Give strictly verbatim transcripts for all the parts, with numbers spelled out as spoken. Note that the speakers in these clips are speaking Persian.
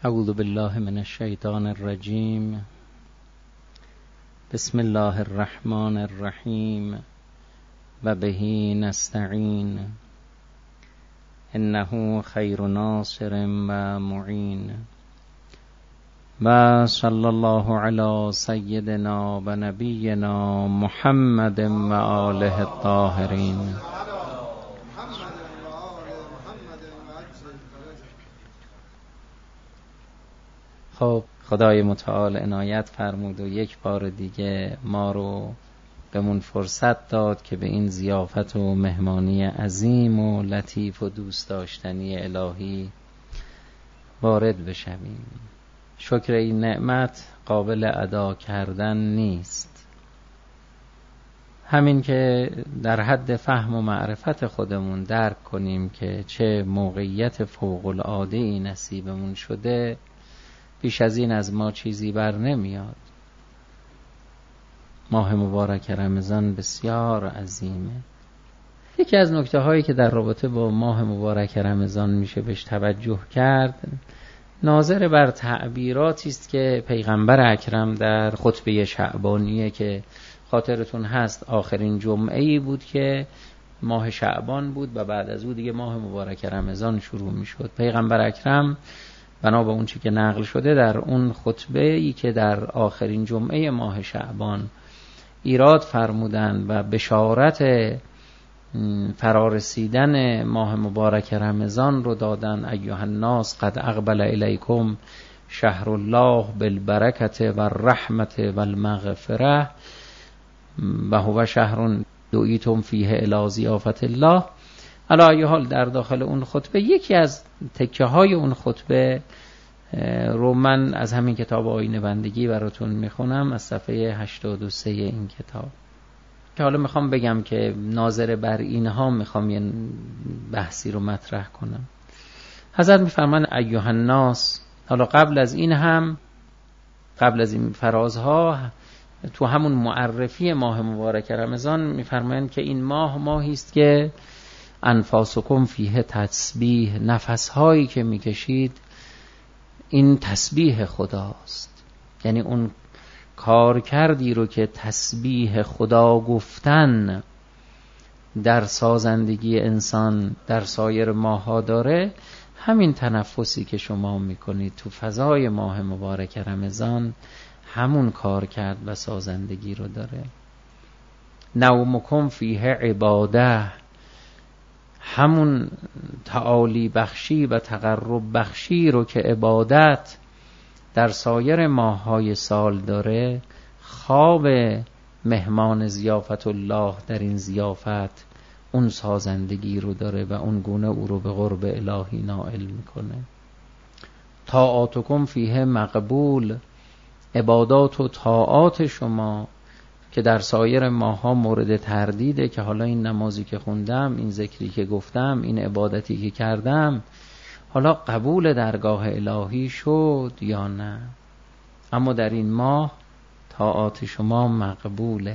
اعوذ بالله من الشیطان الرجیم. بسم الله الرحمن الرحیم و به نستعین انه خیر ناصر و معین و صلی الله علی سیدنا و نبینا محمد و آله الطاهرین. خب خدای متعال عنایت فرمود و یک بار دیگه ما رو بهمون فرصت داد که به این ضیافت و مهمانی عظیم و لطیف و دوست داشتنی الهی وارد بشویم. شکر این نعمت قابل ادا کردن نیست. همین که در حد فهم و معرفت خودمون درک کنیم که چه موقعیت فوق العاده ای نصیبمون شده، بیش از این از ما چیزی بر نمیاد. ماه مبارک رمضان بسیار عظیمه. یکی از نکته هایی که در رابطه با ماه مبارک رمضان میشه بهش توجه کرد، ناظر بر تعبیراتی است که پیغمبر اکرم در خطبه شعبانیه که خاطرتون هست آخرین جمعه ای بود که ماه شعبان بود و بعد از او دیگه ماه مبارک رمضان شروع میشد. پیغمبر اکرم بنا به اون چی که نقل شده در اون خطبه ای که در آخرین جمعه ماه شعبان ایراد فرمودن و بشارت فرارسیدن ماه مبارک رمضان رو دادن: ایها الناس قد اقبل الیکم شهر الله بالبرکت و الرحمت و المغفره و هو شهر دعیتم فیه الی ضیافت الله. علی ای حال در داخل اون خطبه یکی از تکه های اون خطبه رو من از همین کتاب آیین بندگی براتون میخونم، از صفحه هشتاد و سه این کتاب، که حالا میخوام بگم که ناظر بر اینها میخوام یه بحثی رو مطرح کنم. حضرت میفرمان ایها الناس. حالا قبل از این هم قبل از این فرازها تو همون معرفی ماه مبارک رمضان میفرمایند که این ماه ماهی است که انفاسکم فیه تسبیح، نفسهایی که میکشید این تسبیح خداست. یعنی اون کار کردی رو که تسبیح خدا گفتن در سازندگی انسان در سایر ماه‌ها داره، همین تنفسی که شما میکنید تو فضای ماه مبارک رمضان همون کار کرد و سازندگی رو داره. نومکم فیه عباده، همون تعالی بخشی و تقرب بخشی رو که عبادت در سایر ماه‌های سال داره، خواب مهمان ضیافت الله در این ضیافت اون سازندگی رو داره و اون گونه او رو به قرب الهی نائل میکنه. طاعاتکم فیه مقبول، عبادات و طاعات شما که در سایر ماه‌ها مورد تردیده که حالا این نمازی که خوندم، این ذکری که گفتم، این عبادتی که کردم حالا قبول درگاه الهی شد یا نه. اما در این ماه طاعات شما مقبوله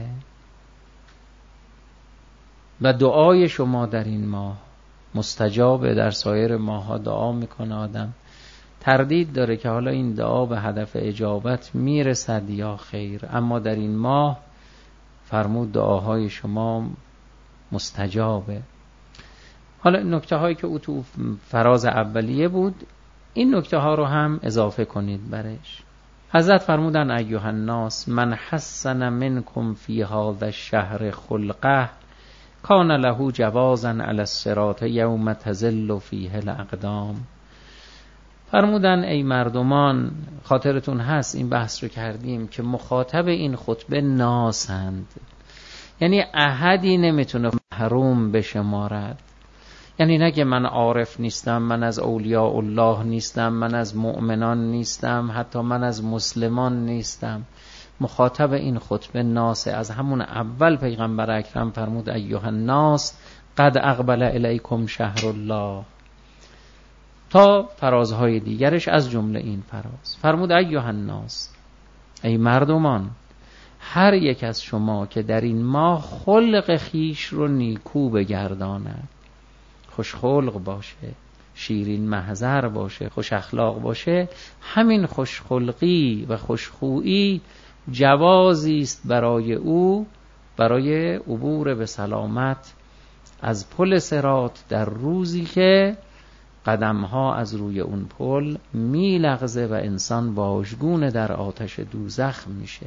و دعای شما در این ماه مستجابه. در سایر ماه‌ها دعا میکنه آدم، تردید داره که حالا این دعا به هدف اجابت میرسد یا خیر، اما در این ماه فرمود دعاهای شما مستجابه. حالا نکته هایی که او تو فراز اولیه بود، این نکته ها رو هم اضافه کنید برش. حضرت فرمودن ایها الناس من حسن منکم فی هذا الشهر خلقه کان له جوازا علی الصراط یوم تزل فیه الاقدام. فرمودن ای مردمان، خاطرتون هست این بحث رو کردیم که مخاطب این خطبه ناسند، یعنی احدی نمیتونه محروم بشمارد. یعنی نه که من عارف نیستم، من از اولیاء الله نیستم، من از مؤمنان نیستم، حتی من از مسلمان نیستم. مخاطب این خطبه ناسه. از همون اول پیغمبر اکرم فرمود ایها الناس قد اقبل الیکم شهر الله، تا فرازهای دیگرش از جمله این فراز فرمود ایها الناس، ای مردمان، هر یک از شما که در این ماه خلق خیش رو نیکو بگرداند، خوش خلق باشه، شیرین محضر باشه، خوش اخلاق باشه، همین خوشخلقی و خوشخویی جوازی است برای او برای عبور به سلامت از پل صراط در روزی که قدمها از روی اون پل میلغزه و انسان واژگون در آتش دوزخ میشه.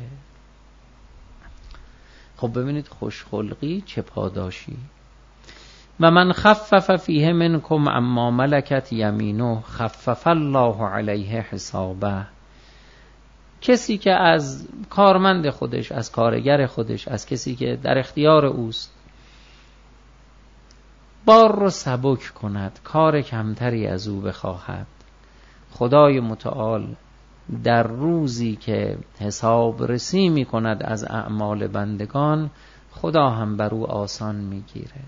خب ببینید خوشخلقی چه پاداشی. و من خفف فیه منکم اما ملکت یمینه خفف الله علیه حسابه. کسی که از کارمند خودش، از کارگر خودش، از کسی که در اختیار اوست بار رو سبک کند، کار کمتری از او بخواهد، خدای متعال در روزی که حساب رسی می کند از اعمال بندگان، خدا هم بر او آسان می گیره.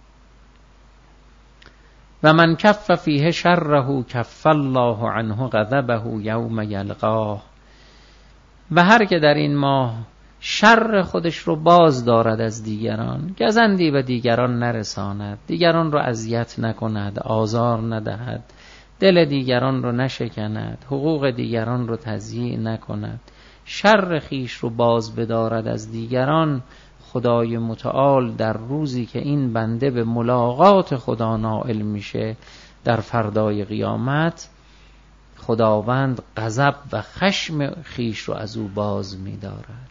و من کف فیه شره کف الله عنه غضبه یوم یلقاه. و هر که در این ماه شر خودش رو باز دارد از دیگران، گزندی به دیگران نرساند، دیگران رو اذیت نکند، آزار ندهد، دل دیگران رو نشکند، حقوق دیگران رو تضییع نکند، شر خیش رو باز بدارد از دیگران، خدای متعال در روزی که این بنده به ملاقات خدا نائل میشه در فردای قیامت، خداوند غضب و خشم خیش رو از او باز می‌دارد.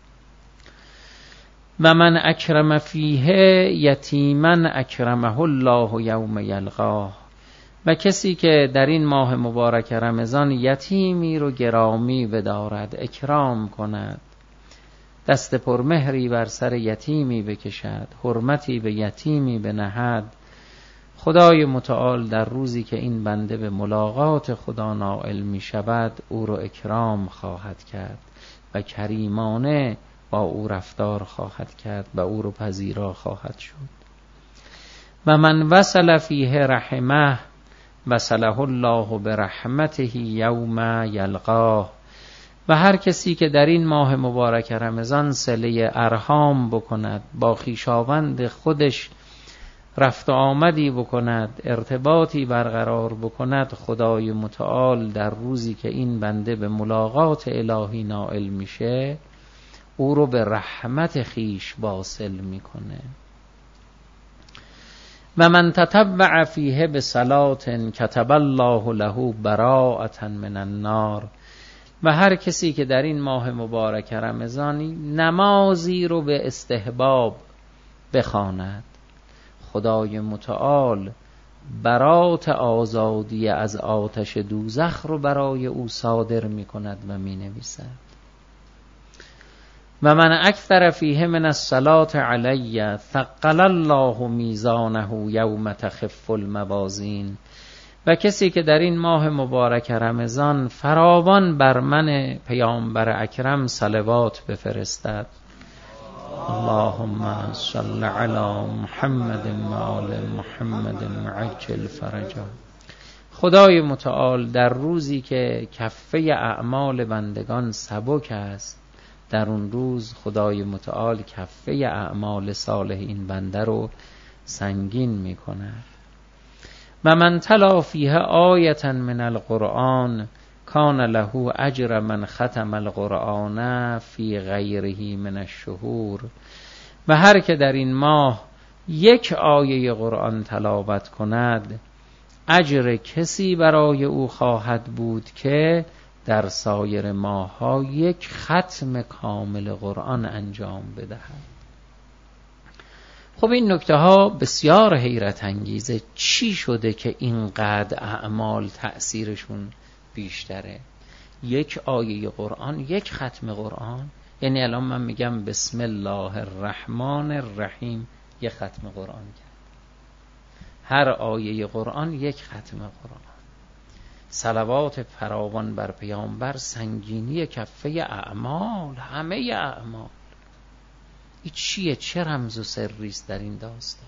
و من اکرم فیه یتیما اکرمه الله یوم یلقاه. و کسی که در این ماه مبارک رمضان یتیمی رو گرامی بدارد، اکرام کند، دست پرمهری بر سر یتیمی بکشد، حرمتی به یتیمی بنهد، خدای متعال در روزی که این بنده به ملاقات خدا نائل می شود او رو اکرام خواهد کرد و کریمانه با او رفتار خواهد کرد و او رو پذیرا خواهد شد. و من وصل فیه رحمه وصله الله برحمته یوم یلقاه. و هر کسی که در این ماه مبارک رمضان صله ارحام بکند، با خویشاوند خودش رفت و آمدی بکند، ارتباطی برقرار بکند، خدای متعال در روزی که این بنده به ملاقات الهی نائل میشه او رو به رحمت خیش واصل میکنه. و من تطوع فیه بصلاة کتب الله له براءة من النار. و هر کسی که در این ماه مبارک رمضانی نمازی رو به استحباب بخواند، خدای متعال برات آزادی از آتش دوزخ رو برای او صادر می کند و می نویسد. و من اکثر فیه من الصلاة علی ثقل الله میزانه یوم تخف الموازین. و کسی که در این ماه مبارک رمضان فراوان بر من پیامبر اکرم صلوات بفرستد، اللهم صل علی محمد و آل محمد عجل فرجا. خدای متعال در روزی که کفه اعمال بندگان سبک است، در اون روز خدای متعال کفه اعمال صالح این بنده رو سنگین می کند. و من تلا فیه آیة من القرآن کان له اجر من ختم القرآن فی غیره من الشهور. و هر که در این ماه یک آیه قرآن تلاوت کند، اجر کسی برای او خواهد بود که در سایر ماه‌ها یک ختم کامل قرآن انجام بدهد. خب این نکته ها بسیار حیرت انگیزه. چی شده که اینقدر اعمال تأثیرشون بیشتره؟ یک آیه قرآن، یک ختم قرآن. یعنی الان من میگم بسم الله الرحمن الرحیم، یک ختم قرآن کرد. هر آیه قرآن یک ختم قرآن. صلوات فراوان بر پیامبر سنگینی کفه اعمال، همه اعمال. این چیه؟ چه رمز و سری است در این داستان؟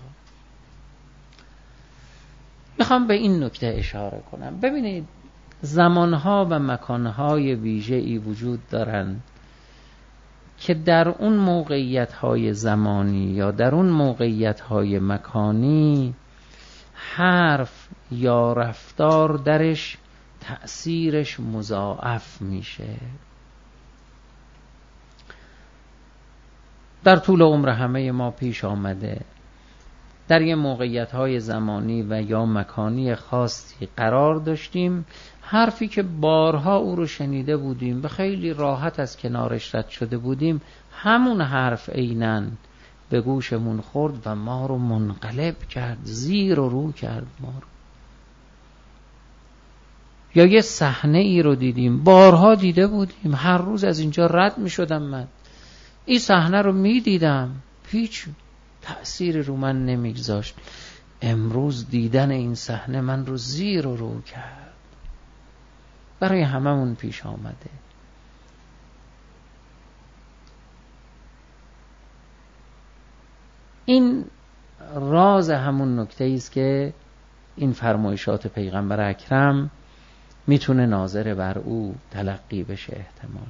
میخوام به این نکته اشاره کنم. ببینید زمانها و مکانهای ویژه‌ای وجود دارند که در اون موقعیت‌های زمانی یا در اون موقعیت‌های مکانی حرف یا رفتار درش تأثیرش مضاعف میشه. در طول عمر همه ما پیش آمده در یه موقعیت‌های زمانی و یا مکانی خاصی قرار داشتیم، حرفی که بارها او رو شنیده بودیم و خیلی راحت از کنارش رد شده بودیم، همون حرف عیناً به گوشمون خورد و ما رو منقلب کرد، زیر و رو کرد ما رو. یا یه صحنه ای رو دیدیم، بارها دیده بودیم، هر روز از اینجا رد می شدم، من این صحنه رو می دیدم، هیچ تأثیری رو من نمیگذاشت. امروز دیدن این صحنه من رو زیر و رو کرد. برای هممون پیش آمده. این راز همون نکته ایست که این فرمایشات پیغمبر اکرم میتونه ناظر بر او تلقی بشه احتمالا.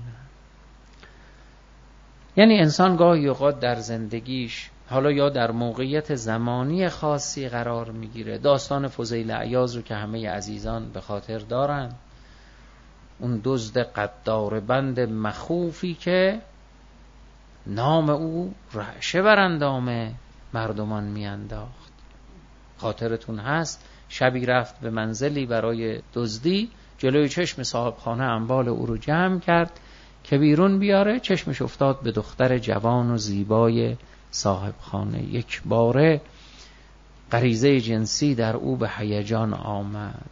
یعنی انسان گاهی اوقات در زندگیش حالا یا در موقعیت زمانی خاصی قرار میگیره. داستان فضیل عیاض رو که همه عزیزان به خاطر دارن، اون دزد قدار بند مخوفی که نام او رعشه بر اندام مردمان میانداخت. خاطرتون هست شبی رفت به منزلی برای دزدی، جلوی چشم صاحب خانه اموال او رو جمع کرد که بیرون بیاره، چشمش افتاد به دختر جوان و زیبای صاحب خانه. یک باره غریزه جنسی در او به هیجان آمد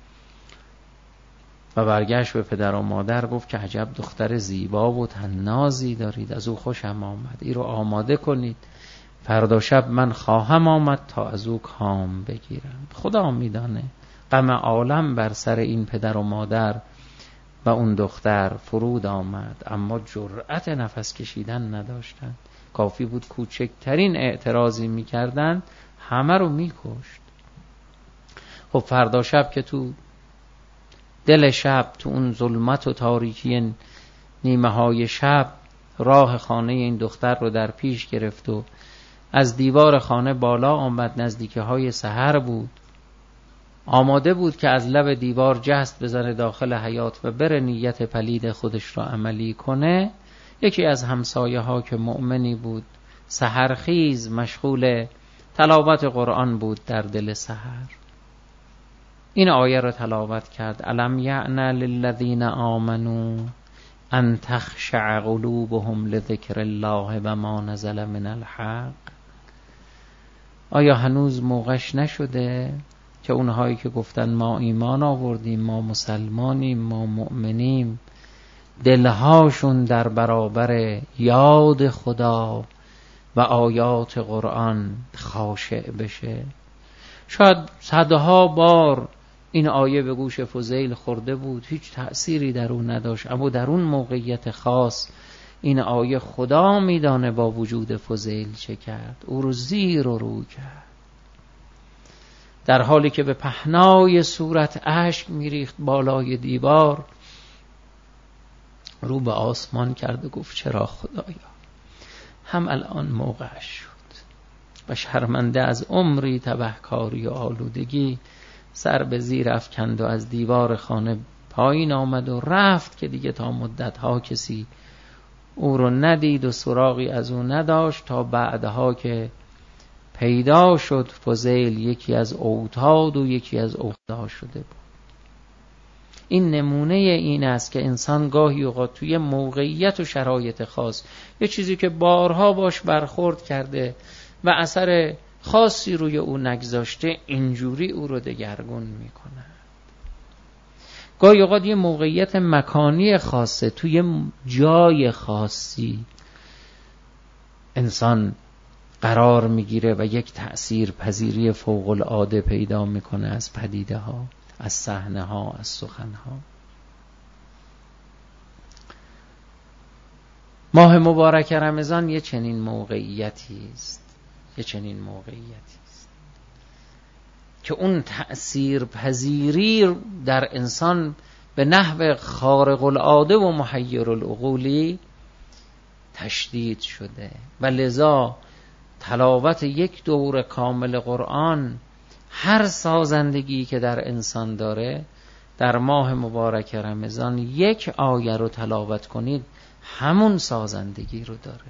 و برگشت به پدر و مادر گفت که عجب دختر زیبا و طنازی دارید، از او خوشم آمد، این رو آماده کنید، فردا شب من خواهم آمد تا از او کام بگیرم. خدا میدانه غم عالم بر سر این پدر و مادر و اون دختر فرود آمد، اما جرأت نفس کشیدن نداشتند. کافی بود کوچکترین اعتراضی میکردند همه رو میکشت. خب فردا شب که تو دل شب، تو اون ظلمت و تاریکی نیمه های شب، راه خانه این دختر رو در پیش گرفت و از دیوار خانه بالا آمد. نزدیکه های سحر بود، آماده بود که از لب دیوار جست بزنه داخل حیاط و بره نیت پلید خودش را عملی کنه. یکی از همسایه ها که مؤمنی بود، سحرخیز، مشغول تلاوت قرآن بود، در دل سحر این آیه را تلاوت کرد: الم یعن للذین آمنوا ان تخشع قلوبهم لذکر الله و ما نزل من الحق. آیا هنوز موقعش نشده که اونهایی که گفتن ما ایمان آوردیم، ما مسلمانیم، ما مؤمنیم، دلهاشون در برابر یاد خدا و آیات قرآن خاشع بشه؟ شاید صدها بار این آیه به گوش فضیل خورده بود، هیچ تأثیری در اون نداشت، اما در اون موقعیت خاص این آیه خدا میدانه با وجود فضیل چه کرد، او رو زیر و رو کرد. در حالی که به پهنای صورت اشک میریخت بالای دیوار، رو به آسمان کرد و گفت چرا خدایا، هم الان موقعش شد. و شرمنده از عمری تبهکاری و آلودگی سر به زیر افکند و از دیوار خانه پایین آمد و رفت که دیگه تا مدتها کسی او رو ندید و سراغی از او نداشت، تا بعدها که پیدا شد فضیل یکی از اوتاد و یکی از اوتاد شده بود. این نمونه این است که انسان گاهی اوقات توی موقعیت و شرایط خاص یه چیزی که بارها باش برخورد کرده و اثر خاصی روی او نگذاشته، اینجوری او رو دگرگون میکنه. گاهی اوقات یه موقعیت مکانی خاصه، توی جای خاصی انسان قرار میگیره و یک تأثیر پذیری فوق العاده پیدا میکنه از پدیده ها، از صحنه ها، از سخن ها. ماه مبارک رمضان یه چنین موقعیتی است، یه چنین موقعیتی است که اون تأثیر پذیری در انسان به نحو خارق العاده و محیر العقولی تشدید شده و لذا تلاوت یک دور کامل قرآن هر سازندگی که در انسان داره در ماه مبارک رمضان یک آیه رو تلاوت کنید همون سازندگی رو داره.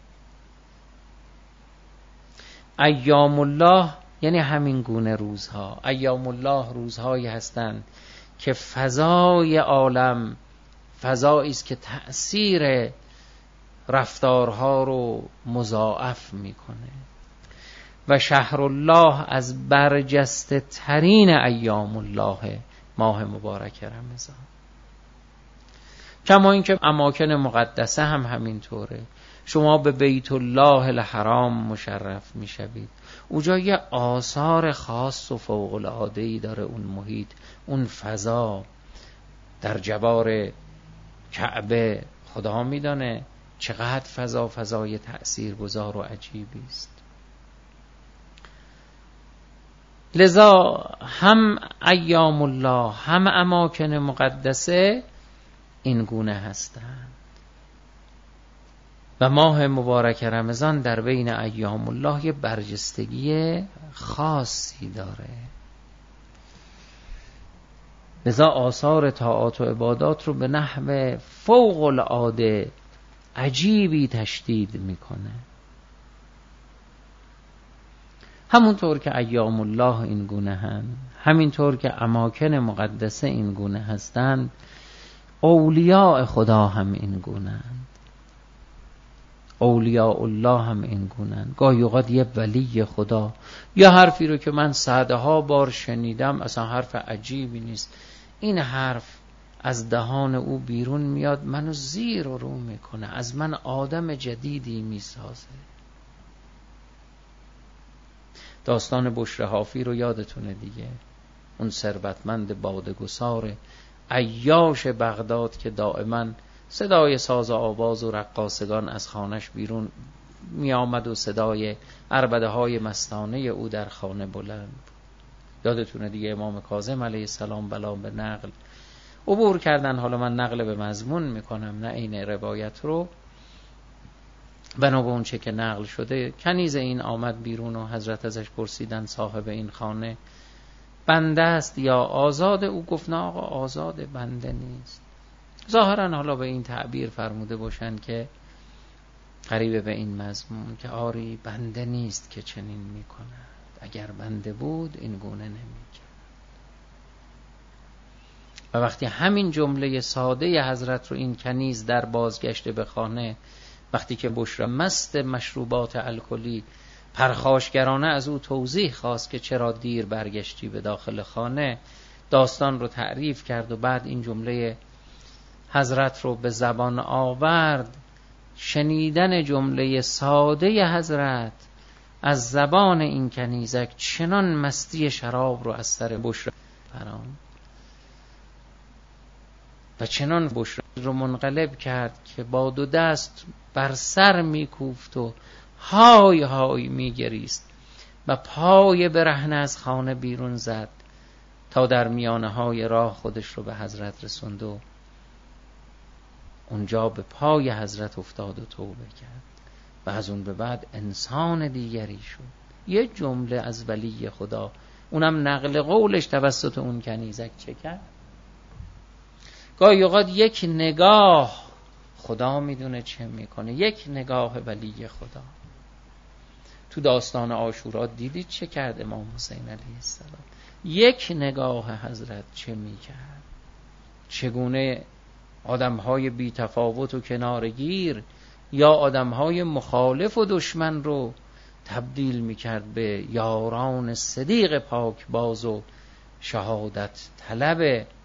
ایام الله یعنی همین گونه روزها. ایام الله روزهایی هستند که فضای عالم فضایی است که تأثیر رفتارها رو مضاعف میکنه و شهر الله از برجسته ترین ایام الله ماه مبارک رمضان. کما اینکه اماکن مقدسه هم همینطوره. شما به بیت الله الحرام مشرف میشوید، اونجا یه آثار خاص و فوق العاده‌ای داره اون محیط، اون فضا در جوار کعبه. خدا میدانه چقدر فضا فضای تأثیرگذار و عجیبی است. لذا هم ایام الله هم اماکن مقدسه این گونه هستند و ماه مبارک رمضان در بین ایام الله یه برجستگی خاصی داره. لذا آثار طاعات و عبادات رو به نحو فوق العاده عجیبی تشدید میکنه. همونطور که ایام الله این گونه هستند، همینطور که اماکن مقدسه این گونه هستند، اولیاء خدا هم این گونه هستند. اولیاء الله هم این گونه هستند. گاهی اوقات یه ولی خدا یه حرفی رو که من صدها بار شنیدم، اصلا حرف عجیبی نیست، این حرف از دهان او بیرون میاد، منو زیر و رو میکنه، از من آدم جدیدی میسازه. داستان بشر حافی رو یادتونه دیگه، اون ثروتمند باده‌گسار عیاش بغداد که دائما صدای ساز و آواز و رقاصگان از خانش بیرون می آمد و صدای عربده های مستانه او در خانه بلند. یادتونه دیگه امام کاظم علیه السلام بلا به نقل عبور کردن. حالا من نقل به مضمون میکنم نه این روایت رو، بنا به اون چه که نقل شده. کنیز این آمد بیرون و حضرت ازش پرسیدن صاحب این خانه بنده است یا آزاد؟ او گفت نه آقا آزاده، بنده نیست. ظاهرا حالا به این تعبیر فرموده باشن که قریب به این مضمون که آری بنده نیست که چنین میکند، اگر بنده بود این گونه نمیکرد. و وقتی همین جمله ساده حضرت رو این کنیز در بازگشت به خانه، وقتی که بشرا مست مشروبات الکلی پرخاشگرانه از او توضیح خواست که چرا دیر برگشتی به داخل خانه، داستان رو تعریف کرد و بعد این جمله حضرت رو به زبان آورد. شنیدن جمله ساده حضرت از زبان این کنیزک چنان مستی شراب رو از سر بشرا فرام و چنان بشرا رو منقلب کرد که با دو دست بر سر میکوفت و های های میگریست و پای برهنه از خانه بیرون زد تا در میانه های راه خودش رو به حضرت رسوند و اونجا به پای حضرت افتاد و توبه کرد و از اون به بعد انسان دیگری شد. یه جمله از ولی خدا، اونم نقل قولش توسط اون کنیزک چه کرد؟ گاهی اوقات یک نگاه خدا میدونه چه میکنه، یک نگاه ولی خدا. تو داستان عاشورا دیدید چه کرد امام حسین علیه السلام؟ یک نگاه حضرت چه میکرد؟ چگونه آدمهای بی تفاوت و کنارگیر یا آدمهای مخالف و دشمن رو تبدیل میکرد به یاران صدیق پاک باز و شهادت طلب